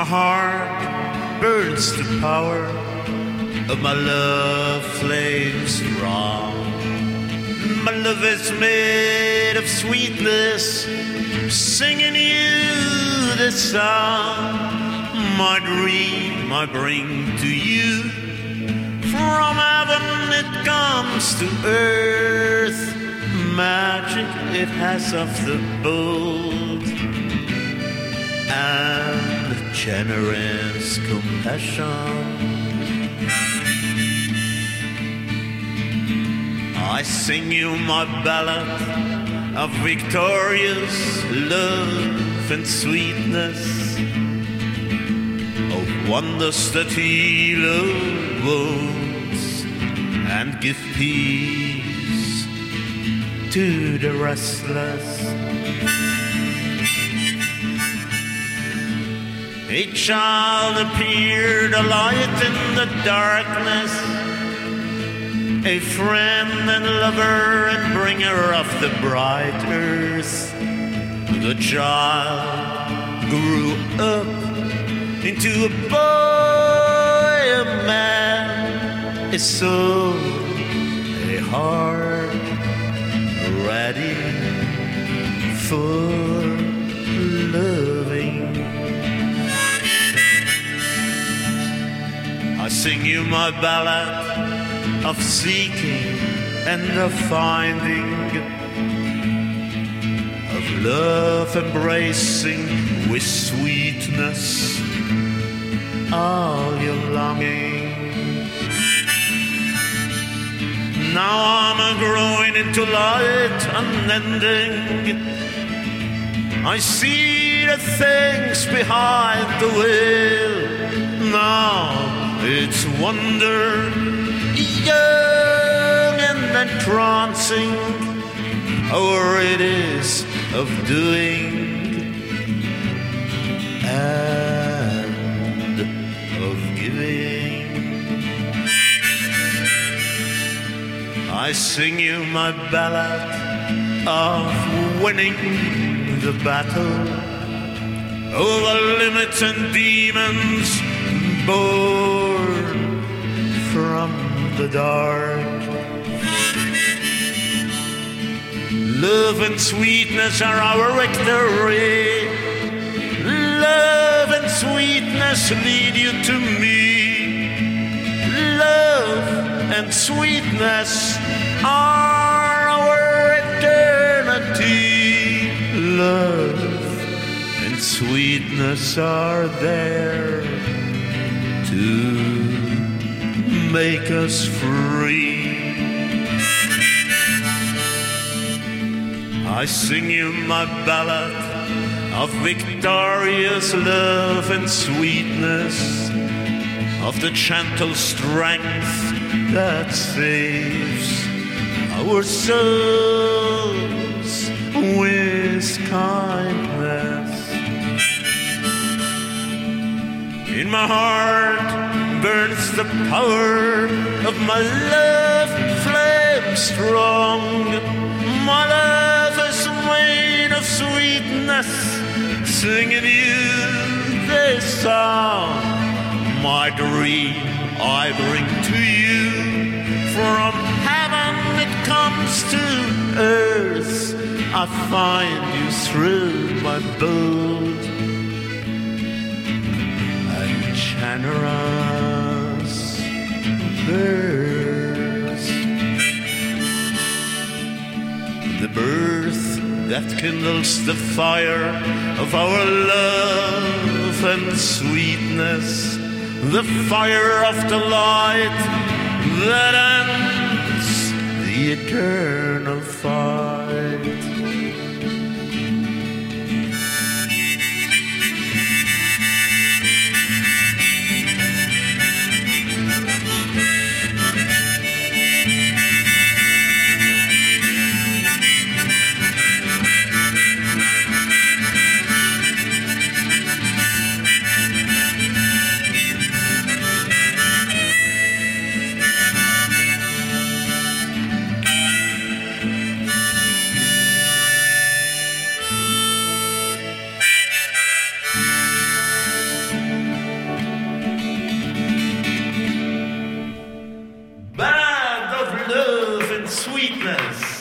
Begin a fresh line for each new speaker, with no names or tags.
heart burns the power of my love flame strong. My love is made of sweetness, singing you this song. My dream I bring to you, from heaven it comes to earth. Magic it has of the bold, and generous compassion. I sing you my ballad of victorious love and sweetness, of wonders that heal our wounds and give peace to the restless. A child appeared, a light in the darkness, a friend and lover and bringer of the bright earth. The child grew up into a boy, a man, a soul, a heart ready for loving. I sing you my ballad of seeking and of finding, of love embracing with sweetness all your longing. Now I'm growing into light unending. I see the things behind the veil. Now it's wonder, young and entrancing, or it is of doing and of giving. I sing you my ballad of winning the battle over limits and demons born from the dark. Love and sweetness are our victory. Love and sweetness lead you to me. Love and sweetness are our eternity. Love and sweetness are there to make us free. I sing you my ballad of victorious love and sweetness, of the gentle strength that saves our souls with kindness. In my heart burns the power of my love flame strong. My love is made of sweetness, singing you this song. My dream I bring to you, from heaven it comes to earth. I find you through my bold and generous birth. The birth that kindles the fire of our love and sweetness, the fire of the light that ends the eternal fight. sweetness.